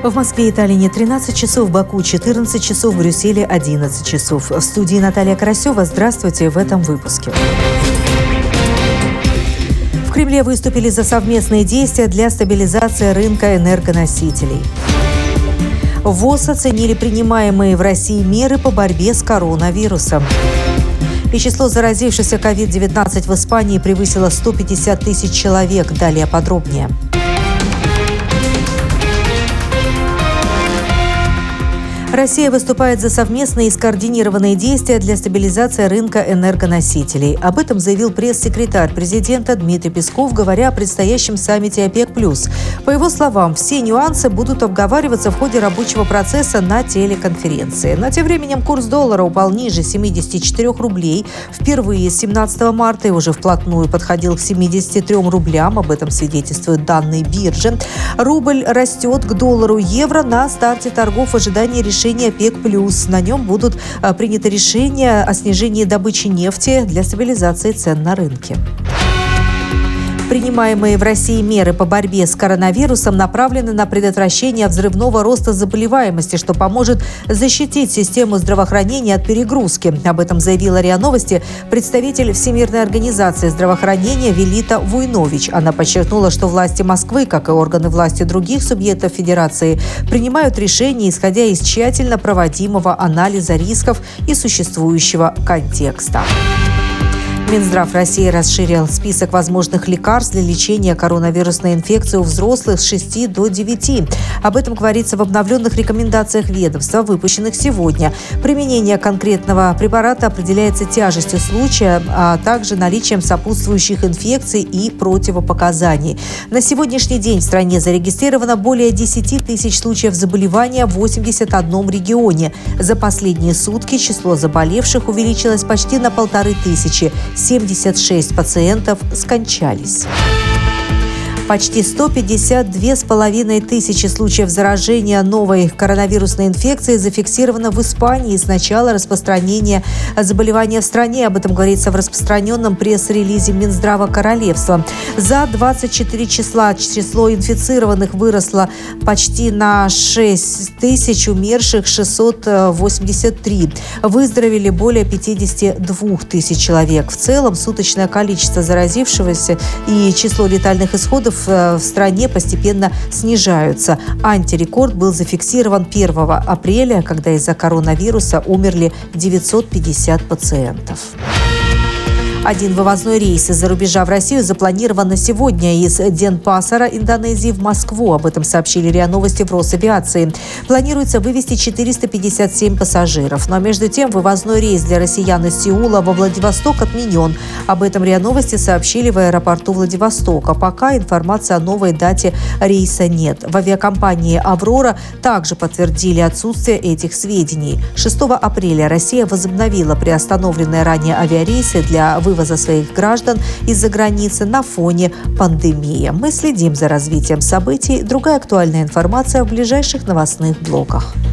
В Москве и Таллине 13 часов, в Баку 14 часов, в Брюсселе 11 часов. В студии Наталья Карасева. Здравствуйте в этом выпуске. В Кремле выступили за совместные действия для стабилизации рынка энергоносителей. ВОЗ оценили принимаемые в России меры по борьбе с коронавирусом. И число заразившихся COVID-19 в Испании превысило 150 тысяч человек. Далее подробнее. Россия выступает за совместные и скоординированные действия для стабилизации рынка энергоносителей. Об этом заявил пресс-секретарь президента Дмитрий Песков, говоря о предстоящем саммите ОПЕК+. По его словам, все нюансы будут обговариваться в ходе рабочего процесса на телеконференции. Но тем временем курс доллара упал ниже 74 рублей. Впервые с 17 марта и уже вплотную подходил к 73 рублям. Об этом свидетельствуют данные биржи. Рубль растет к доллару. Евро на старте торгов в ожидании решения ОПЕК+. На нем будут приняты решения о снижении добычи нефти для стабилизации цен на рынке. Принимаемые в России меры по борьбе с коронавирусом направлены на предотвращение взрывного роста заболеваемости, что поможет защитить систему здравоохранения от перегрузки. Об этом заявила РИА Новости представитель Всемирной организации здравоохранения Велита Вуйнович. Она подчеркнула, что власти Москвы, как и органы власти других субъектов Федерации, принимают решения, исходя из тщательно проводимого анализа рисков и существующего контекста. Минздрав России расширил список возможных лекарств для лечения коронавирусной инфекции у взрослых с 6 до 9. Об этом говорится в обновленных рекомендациях ведомства, выпущенных сегодня. Применение конкретного препарата определяется тяжестью случая, а также наличием сопутствующих инфекций и противопоказаний. На сегодняшний день в стране зарегистрировано более 10 тысяч случаев заболевания в 81 регионе. За последние сутки число заболевших увеличилось почти на 1500. 76 пациентов скончались. Почти 152,5 тысячи случаев заражения новой коронавирусной инфекцией зафиксировано в Испании с начала распространения заболевания в стране. Об этом говорится в распространенном пресс-релизе Минздрава Королевства. За 24 числа число инфицированных выросло почти на 6 тысяч, умерших 683. Выздоровели более 52 тысяч человек. В целом суточное количество заразившегося и число летальных исходов в стране постепенно снижаются. Антирекорд был зафиксирован 1 апреля, когда из-за коронавируса умерли 950 пациентов. Один вывозной рейс из-за рубежа в Россию запланирован на сегодня из Денпасара, Индонезии, в Москву. Об этом сообщили РИА Новости в Росавиации. Планируется вывезти 457 пассажиров. Но между тем вывозной рейс для россиян из Сеула во Владивосток отменен. Об этом РИА Новости сообщили в аэропорту Владивостока. Пока информации о новой дате рейса нет. В авиакомпании «Аврора» также подтвердили отсутствие этих сведений. 6 апреля Россия возобновила приостановленные ранее авиарейсы для вывоза своих граждан из-за границы на фоне пандемии. Мы следим за развитием событий. Другая актуальная информация в ближайших новостных блоках.